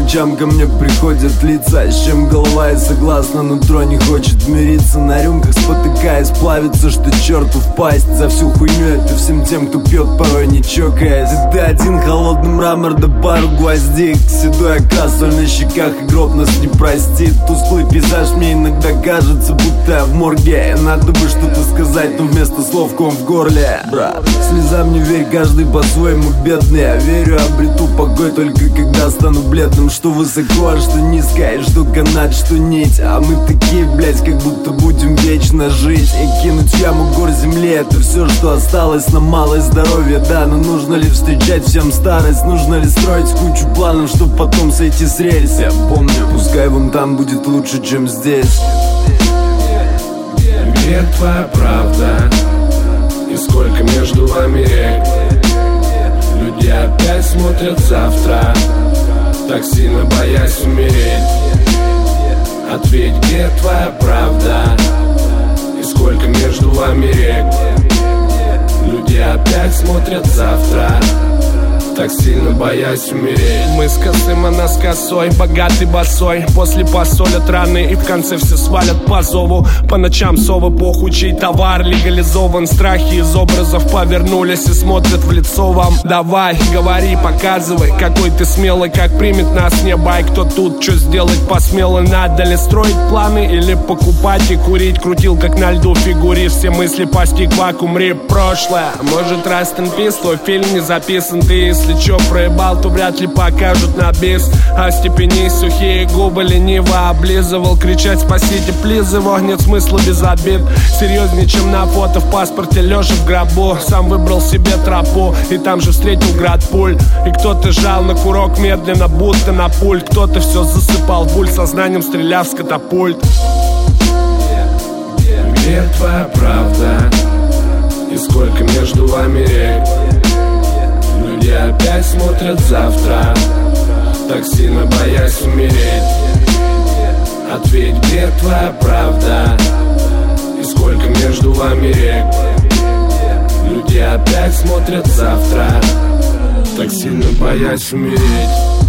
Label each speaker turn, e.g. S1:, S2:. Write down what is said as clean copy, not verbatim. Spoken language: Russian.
S1: ночам ко мне приходят лица, с чем голова и согласна, нутро не хочет мириться. На рюмках спотыкаясь, плавится, что черту впасть. За всю хуйню это всем тем, кто пьет, порой не чокаясь. Ты один, холодный мрамор да пару гвоздик, седой окрас, соль на щеках, и гроб нас не простит. Тусклый пейзаж мне иногда кажется, будто я в морге. Надо бы что-то сказать, но вместо слов ком в горле. Брат, слезам не верь, каждый по-своему бедный. Я верю, обрету покой только когда стану бледным. Что высоко, а что низко, и что канат, что нить. А мы такие, блять, как будто будем вечно жить. И кинуть в яму гор земли, это все, что осталось нам. Малое здоровье, да, но нужно ли встречать всем старость? Нужно ли строить кучу планов, чтоб потом сойти с рельс? Я помню, пускай вон там будет лучше, чем здесь.
S2: Где твоя правда? И сколько между вами рек? Люди опять смотрят завтра, так сильно боясь умереть. Ответь, где твоя правда? И сколько между вами рек? Люди опять смотрят завтра, так сильно боясь умереть. Мы с косым, она с косой, богатый босой. После посолят раны и в конце все свалят по зову. По ночам совы, похуй, чей товар легализован. Страхи из образов повернулись и смотрят в лицо вам. Давай, говори, показывай, какой ты смелый, как примет нас небо. И кто тут, что сделать посмело? Надо ли строить планы или покупать и курить? Крутил, как на льду фигурист, все мысли постиг вакуум, рип прошлое. Может, Rest in Peace, твой фильм не записан. Ты, если чё проебал, то вряд ли покажут на бис. Остепенись, сухие губы лениво облизывал. Кричать спасите, плиз его, нет смысла без обид. Серьезнее, чем на фото в паспорте Лёша в гробу. Сам выбрал себе тропу и там же встретил град пуль. И кто-то жал на курок медленно, будто на пульт. Кто-то все засыпал в буль сознанием, стреляв с катапульт. Где твоя правда? И сколько между вами рек? Люди опять смотрят завтра, так сильно боясь умереть. Ответь, где твоя правда? И сколько между вами рек? Люди опять смотрят завтра, так сильно боясь умереть.